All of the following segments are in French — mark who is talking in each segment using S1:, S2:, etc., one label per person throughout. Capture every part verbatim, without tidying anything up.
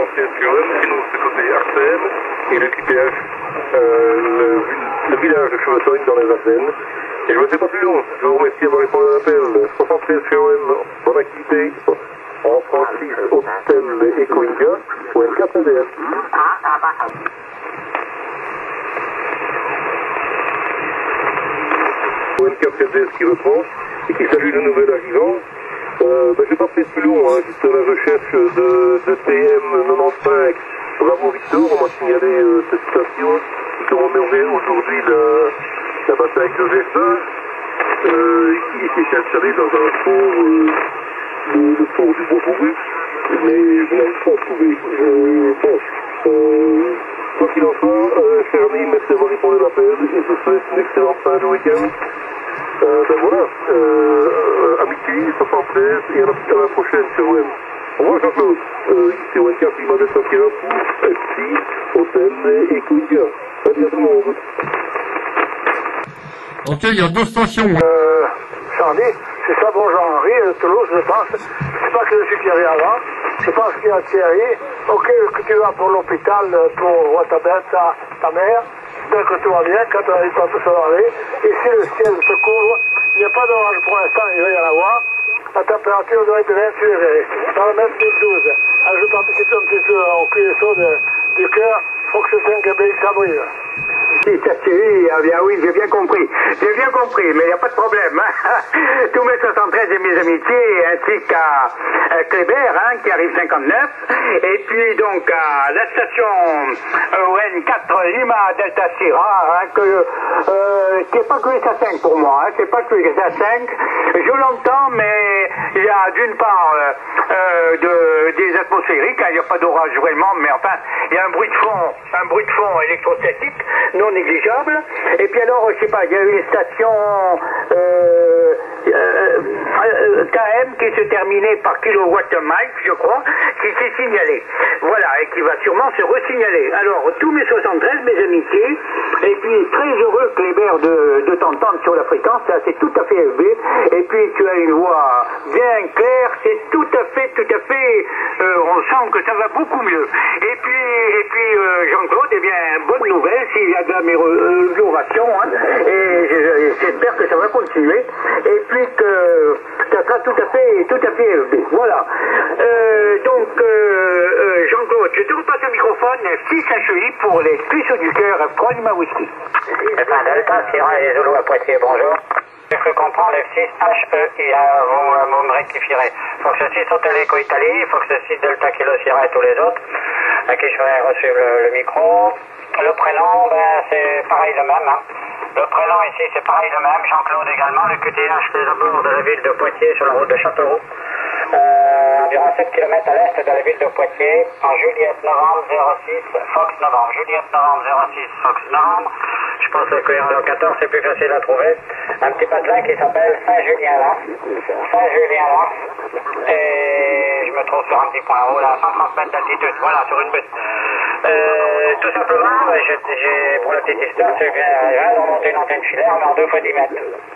S1: soixante-treize Q M, sinon c'est côté Arsène, et le Q P H, euh, le, le village de Chevesogne dans les Ardennes. Et je ne me fais pas plus long, je vous remercie d'avoir répondu à l'appel. soixante-treize Q M, bonne activité, en Francis, Hôtel et Coïga, ou L quatre A D F. L quatre A D F qui reprend, et qui salue le nouvel arrivant. Euh, ben, je ne vais pas faire plus long, hein, juste la recherche de, de T M quatre-vingt-quinze. Bravo Victor, on m'a signalé euh, cette station qui commémorait aujourd'hui la, la bataille de Verdun, euh, qui, qui s'est installée dans un fort, euh, le, le fort du Bois-Bourru, mais je n'arrive pas à trouver. Euh, bon, euh, quoi qu'il en soit, euh, cher ami, merci d'avoir répondu à l'appel et je vous souhaite une excellente fin de week-end. Euh, ben voilà, euh, amitié, soixante-treize, et à la, à la prochaine sur O M. Au revoir Jean-Claude, euh, ici O M K, Prima de Sofia pour F C, Hôtel et Coïga. Salut à tout le monde.
S2: Ok, il y a deux stations.
S3: Euh, Charlie, c'est ça, bon Jean-Henri, euh, Toulouse, je pense. Je sais pas que je suis Thierry avant. Je pense qu'il y a Thierry. Ok, que tu vas pour l'hôpital, pour voir ta bête, ta, ta mère. J'espère que tout va bien, quand tu n'arrives pas tout se laver. Et si le ciel se couvre, il n'y a pas d'orage pour l'instant, il va y en avoir. La température doit être de vingt-huit degrés. Dans le même mille douze. Alors je participe un petit peu au cuisson du cœur. Il faut que ce cinq B X s'abrille.
S4: Oui, Thierry, ah bien oui, j'ai bien compris. J'ai bien compris, mais il n'y a pas de problème. Hein. Tous mes soixante-treize et mes amitiés, ainsi qu'à euh, Kléber, hein, qui arrive cinquante-neuf. Et puis donc à la station O N quatre Lima Delta Sierra, hein, que, euh, qui n'est pas que S A cinq pour moi, hein, c'est pas que S A cinq. Je l'entends, mais il y a d'une part euh, euh, de, des atmosphériques, hein, il n'y a pas d'orage vraiment, mais enfin, il y a un bruit de fond, un bruit de fond électrostatique non négligeable. Et puis alors, je sais pas, il y a une station euh, euh, euh, K M qui se terminait par kilowatt Mike, je crois, qui s'est signalée. Voilà, et qui va sûrement se resignaler. Alors, tous mes soixante-treize, mes amitiés, et puis très heureux, Kléber, de, de t'entendre sur la fréquence, là, c'est tout à fait élevé. Et puis, tu as une voix bien claire, c'est tout à fait, tout à fait, euh, on sent que ça va beaucoup mieux. Et puis, et puis euh, Jean-Claude, eh bien, bonne nouvelle, s'il y a de l'amélioration, hein, et j'espère que ça va continuer, et puis que ça sera tout à fait, tout à fait élevé. Voilà. Euh, donc, euh, euh, Jean-Claude, je te repasse le microphone, six H E I pour les cuissons du cœur, trois Lima Whisky.
S5: Enfin, Delta, Sierra et Zulu à Poitiers, bonjour. Je peux comprendre F six H E I, hein, vous, vous me rectifierez. Fox six Hôtel Eco Italie, Fox six Delta Kilo Sierra et tous les autres, à qui je vais reçu le, le micro. Le prénom, ben, c'est pareil le même. Hein. Le prénom ici, c'est pareil le même. Jean-Claude également. Le Q T H, les abords de la ville de Poitiers sur la route de Châteauroux. Euh, environ sept kilomètres à l'est de la ville de Poitiers. En Juliette novembre zéro six, Fox novembre. Juliette novembre zéro six, Fox novembre. Je pense que en quatorze, c'est plus facile à trouver. Un petit patelin qui s'appelle Saint-Julien-là. Saint-Julien-là. Et je me trouve sur un petit point haut, là, cent trente mètres d'altitude. Voilà, sur une butte. Euh, tout simplement, j'ai, pour la petite histoire, je viens de remonter une antenne filaire, mais en deux fois dix mètres.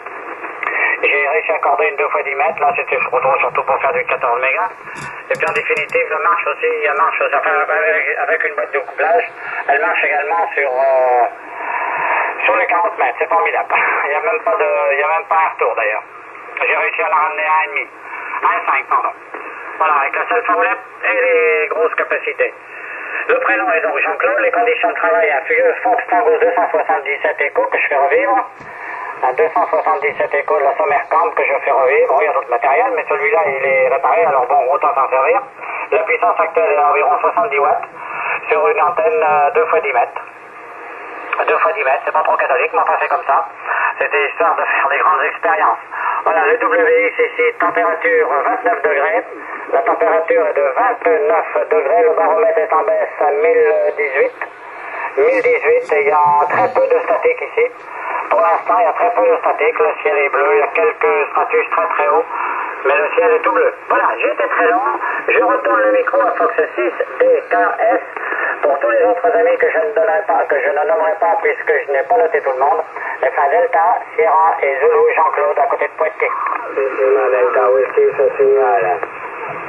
S5: J'ai réussi à accorder une deux fois dix mètres, là c'était surtout pour faire du quatorze mégas. Et puis en définitive, la marche aussi, elle marche, enfin, avec, avec une boîte de couplage, elle marche également sur, euh, sur les quarante mètres, c'est formidable. Il n'y a même pas de, il y a même pas un retour d'ailleurs. J'ai réussi à la ramener à un virgule cinq, un virgule cinq pardon. Voilà, avec la seule formule et les grosses capacités. Le prénom est donc Jean-Claude, les conditions de travail à Fuyeux, Fox Tango deux cent soixante-dix-sept Echo que je fais revivre, un deux cent soixante-dix-sept Echo de la Sommerkamp que je fais revivre. Bon, il y a d'autres matériels, mais celui-là il est réparé, alors bon, autant s'en servir. La puissance actuelle est à environ soixante-dix watts sur une antenne euh, deux fois dix mètres. deux fois dix mètres, c'est pas trop catholique, mais enfin c'est comme ça. C'était histoire de faire des grandes expériences. Voilà, le W X ici, température vingt-neuf degrés. La température est de vingt-neuf degrés. Le baromètre est en baisse à mille dix-huit. mille dix-huit et il y a très peu de statique ici. Pour l'instant, il y a très peu de statique. Le ciel est bleu. Il y a quelques stratus très très hauts. Mais le ciel est tout bleu. Voilà, j'ai été très long. Je retourne le micro à Fox six D K S. Pour tous les autres amis que je ne donnerai pas, que je ne nommerai pas puisque je n'ai pas noté tout le monde, enfin Delta, Sierra et Zulu, Jean-Claude à côté de Poitiers.
S4: Delta, Whisky, ça signale.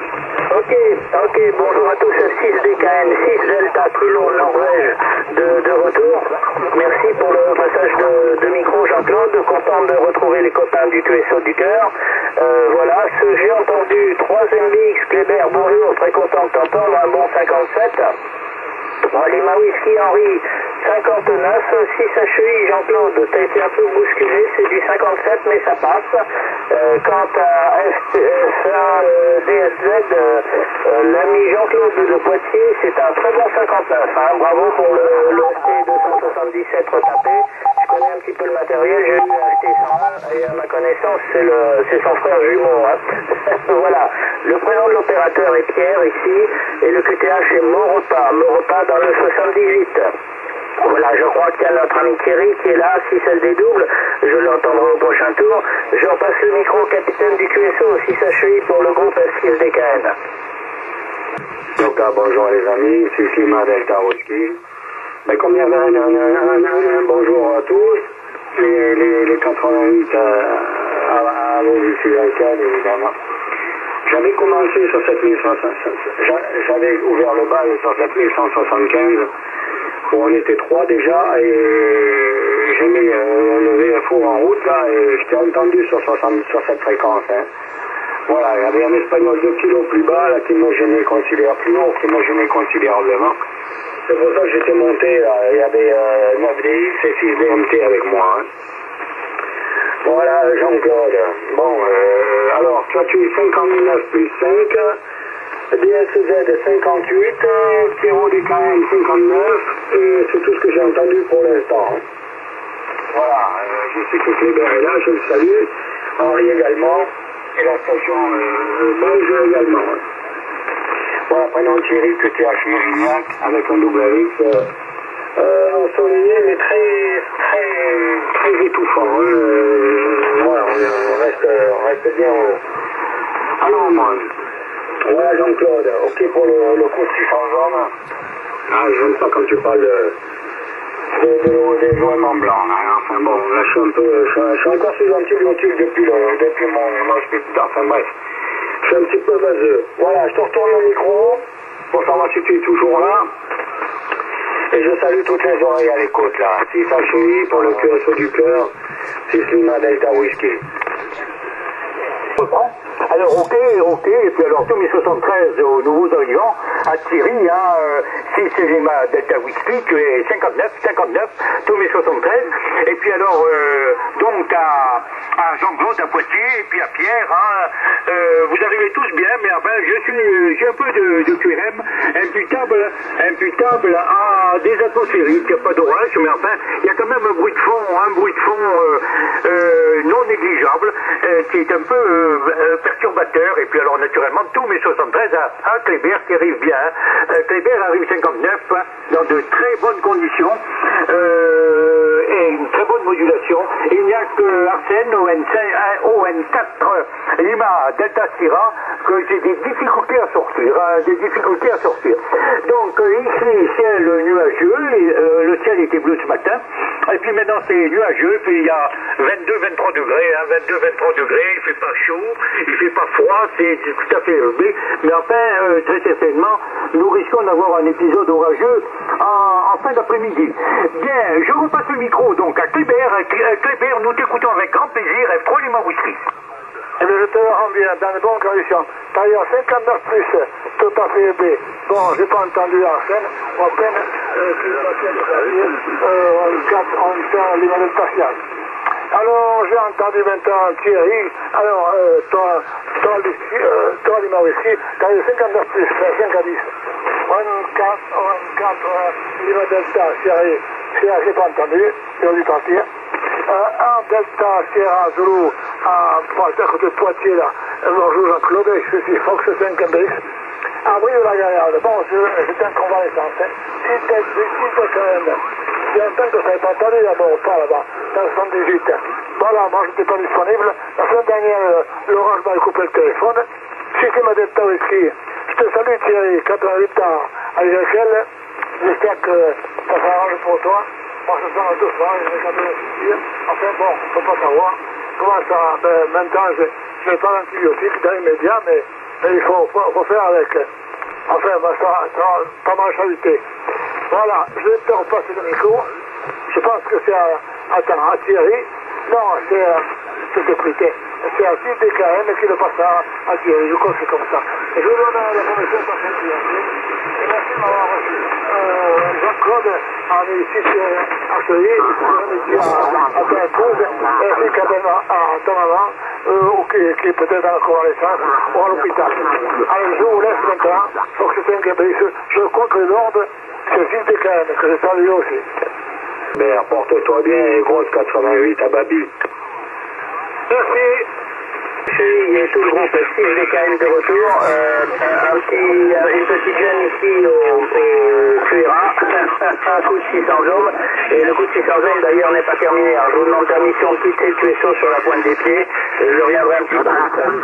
S5: Ok, ok, bonjour à tous, six D K N, six Delta Kilo Norvège de, de retour. Merci pour le passage de, de micro, Jean-Claude, content de retrouver les copains du Q S O du cœur. Euh, voilà, ce j'ai entendu trois M B X, Kléber, bonjour, très content de t'entendre, un bon cinquante-sept. trois Lima Whisky Henri, cinquante-neuf, six H E I Jean-Claude, t'as été un peu bousculé, c'est du cinquante-sept mais ça passe. Euh, quant à F un D S Z, euh, euh, l'ami Jean-Claude de Poitiers, c'est un très bon cinquante-neuf, hein. Bravo pour le, le F T deux cent soixante-dix-sept retapé. Je connais un petit peu le matériel, j'ai eu un F T cent un et à ma connaissance c'est le c'est son frère jumeau, hein. Voilà, le prénom de l'opérateur est Pierre ici et le Q T H est Maurepas, Maurepas dans le soixante-dix-huit. Voilà, je crois qu'il y a notre ami Thierry qui est là, si ça se dédouble, je l'entendrai au prochain tour. Je repasse le micro au capitaine du Q S O, six H E I pour le groupe F six D K N.
S2: Donc là, bonjour les amis, c'est Lima Delta Whisky. Mais comme il y avait un, un, un, un, un bonjour à tous, les, les, les quatre-vingt-huit euh, à, à l'Odyssée évidemment. J'avais commencé sur sept mille cent soixante-quinze, j'avais ouvert le bal sur sept mille cent soixante-quinze, où on était trois déjà, et j'ai mis euh, le V F O en route là, et j'étais entendu sur, soixante, sur cette fréquence. Hein. Voilà, il y avait un espagnol deux kilos plus bas, là, qui m'a gêné considérablement, plus haut, qui m'a gêné considérablement. C'est pour ça que j'étais monté, là, il y avait euh, neuf D X et six D M T avec moi. Hein. Voilà, Jean-Claude. Bon, euh, alors, tu as tué cinquante-neuf plus cinq, D S Z cinquante-huit, Pierrot D K M cinquante-neuf, et c'est tout ce que j'ai entendu pour l'instant. Hein. Voilà, euh, je sais que Kléber est là, je le salue, Henri également, et la station euh, belge également. Hein. Voilà, prénom Thierry, Q T H Mérignac, avec un double X, euh, euh, ensoleillé, mais très, très, très étouffant. Hein. Euh, voilà, on reste, on reste bien haut. Alors, moi, voilà Jean-Claude, ok pour le, le coup de six cents hommes. Ah, je n'aime pas quand tu parles de, de, de, des joints blancs. Hein. Enfin bon, là je suis un peu, je, je suis encore sous antibiotiques depuis, le, depuis mon, mon hospital. Enfin bref, je suis un petit peu vaseux. Voilà, je te retourne au micro pour savoir si tu es toujours là. Et je salue toutes les oreilles à l'écoute là. six H I pour le Q S O du cœur, six Lima Delta Whisky.
S6: Alors ok, ok, et puis alors Tommy soixante-treize aux nouveaux arrivants, à Thierry, hein, euh, six Lima Delta Whisky, tu es cinquante-neuf, cinquante-neuf, Tommy soixante-treize, et puis alors euh, donc à, à Jean-Claude à Poitiers, et puis à Pierre, hein, euh, vous arrivez tous bien, mais enfin je suis, j'ai un peu de, de Q M, imputable, imputable à des atmosphériques, il n'y a pas d'orage, mais enfin il y a quand même un bruit de fond, un bruit de fond euh, euh, non négligeable, euh, qui est un peu euh, perturbateur, et puis alors naturellement tous mes soixante-treize à, à Kléber qui arrive bien. Euh, Kléber arrive cinquante-neuf hein, dans de très bonnes conditions euh, et une très bonne modulation. Il n'y a que Arsène O N quatre Lima Delta Sierra que j'ai des difficultés à sortir, hein, des difficultés à sortir. Donc euh, ici ciel nuageux, et, euh, le ciel était bleu ce matin, et puis maintenant c'est nuageux, puis il y a vingt-deux vingt-trois degrés, hein, vingt-deux vingt-trois degrés, il fait pas chaud, il fait pas froid, c'est tout à fait élevé, mais enfin, euh, très certainement, nous risquons d'avoir un épisode orageux en, en fin d'après-midi. Bien, je repasse le micro donc à Kléber. Kléber, nous t'écoutons avec grand plaisir, F trois Lima Whisky.
S3: Eh bien, je te le rends bien, dans de bonnes conditions. T'as eu un cinquante-neuf plus, tout à fait élevé. Bon, j'ai pas entendu Arsène, ou à peine, euh, plus de on tient l'image de patience. Alors, j'ai entendu maintenant Thierry. Alors, euh, toi, toi, euh, toi, Lima Whisky, t'as eu cinquante-neuf plus, cinq à dix. un quatre, Lima Delta, Thierry. Thierry, j'ai pas entendu, j'ai dû partir. Euh, un Delta, Sierra, Zulu, à, à côté de Poitiers, là. Bonjour Jean-Claude, je suis Fox cinq M B X. Abri de la Gaillarde. Bon, j'étais en convalescence. six quand même. Il y a un temps que ça n'avait pas entendu d'abord, pas là-bas, dans le soixante-dix-huit. Voilà, moi je n'étais pas disponible. La semaine dernière, l'orange m'a coupé le téléphone. Si tu m'as dit de whisky, je te salue Thierry, quatre-vingt-huit ans avec lequel, j'espère que ça s'arrange pour toi. Moi je sens doucement, je vais quand même dire. Enfin bon, on ne peut pas savoir. Comment ça, ben, maintenant je n'ai pas d'antibiotiques dans les médias, mais Et il faut, faut, faut faire avec. Enfin, bah, ça, ça, pas mensualité. Voilà, je vais te repasser le micro. Je pense que c'est à, attends, à Thierry. Non, c'est à, c'est déprité. C'est à Philippe D K M qui le passe à, à Thierry. Je crois que c'est comme ça. Et je vous donne la permission de passer à Thierry. Et merci de m'avoir reçu. Euh, Jean-Claude a réussi à Cheville, on est à, à Saint-Cloud, ainsi qu'à ton maman, euh, qui, qui est peut-être en convalescence, ou à l'hôpital. Allez, je vous laisse maintenant, il faut que c'est un gabarit. Je, je crois que l'ordre, c'est Philippe D K M, que je salue aussi.
S2: Mais porte-toi bien et grosse quatre-vingt-huit à Babi.
S3: Merci.
S5: Il y a tout le groupe Steve D K M de retour, euh, un petit, une petite jeune ici au, au Cuira, un coup de six cents hommes, et le coup de six cents hommes d'ailleurs n'est pas terminé. Alors je vous demande permission de quitter le tueau sur la pointe des pieds, et je reviendrai un petit peu.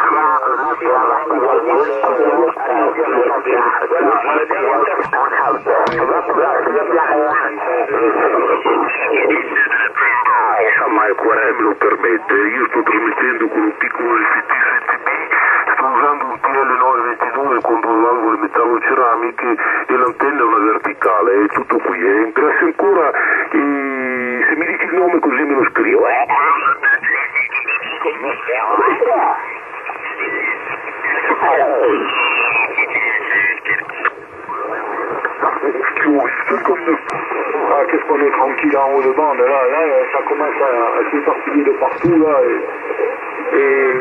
S1: Mai quaranta me lo permette, io sto trasmettendo con un piccolo F T sette B, sto usando un T L nove ventidue contro valvole metalloceramiche e l'antenna è una verticale, è tutto qui, eh. Interessa ancora, e se mi dici il nome così me lo scrivo. Eh?
S6: Ah, qu'est-ce qu'on est tranquille en haut de bande, là, là, ça commence à, à s'éparpiller de partout, là, et, et